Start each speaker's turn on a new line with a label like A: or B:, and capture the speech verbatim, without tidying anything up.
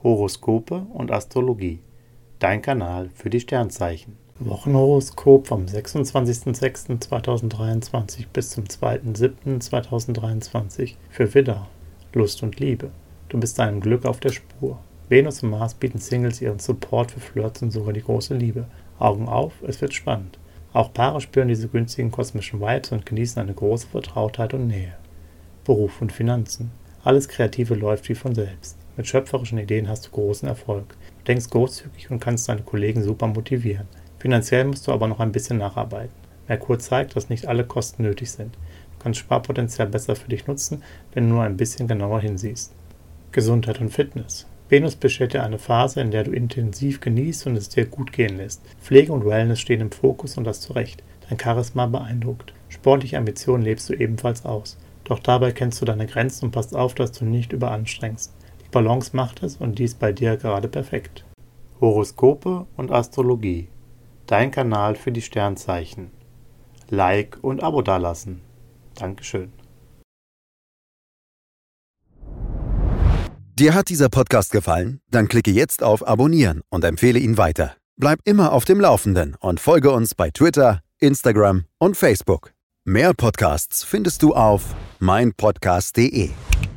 A: Horoskope und Astrologie. Dein Kanal für die Sternzeichen. Wochenhoroskop vom sechsundzwanzigsten sechsten zweitausenddreiundzwanzig bis zum zweiten siebten zweitausenddreiundzwanzig für Widder. Lust und Liebe. Du bist deinem Glück auf der Spur. Venus und Mars bieten Singles ihren Support für Flirts und sogar die große Liebe. Augen auf, es wird spannend. Auch Paare spüren diese günstigen kosmischen Vibes und genießen eine große Vertrautheit und Nähe. Beruf und Finanzen. Alles Kreative läuft wie von selbst. Mit schöpferischen Ideen hast du großen Erfolg. Du denkst großzügig und kannst deine Kollegen super motivieren. Finanziell musst du aber noch ein bisschen nacharbeiten. Merkur zeigt, dass nicht alle Kosten nötig sind. Du kannst Sparpotenzial besser für dich nutzen, wenn du nur ein bisschen genauer hinsiehst. Gesundheit und Fitness. Venus beschert dir eine Phase, in der du intensiv genießt und es dir gut gehen lässt. Pflege und Wellness stehen im Fokus und das zu Recht. Dein Charisma beeindruckt. Sportliche Ambitionen lebst du ebenfalls aus. Doch dabei kennst du deine Grenzen und passt auf, dass du nicht überanstrengst. Die Balance macht es und dies bei dir gerade perfekt. Horoskope und Astrologie. Dein Kanal für die Sternzeichen. Like und Abo dalassen. Dankeschön.
B: Dir hat dieser Podcast gefallen? Dann klicke jetzt auf Abonnieren und empfehle ihn weiter. Bleib immer auf dem Laufenden und folge uns bei Twitter, Instagram und Facebook. Mehr Podcasts findest du auf meinpodcast punkt de.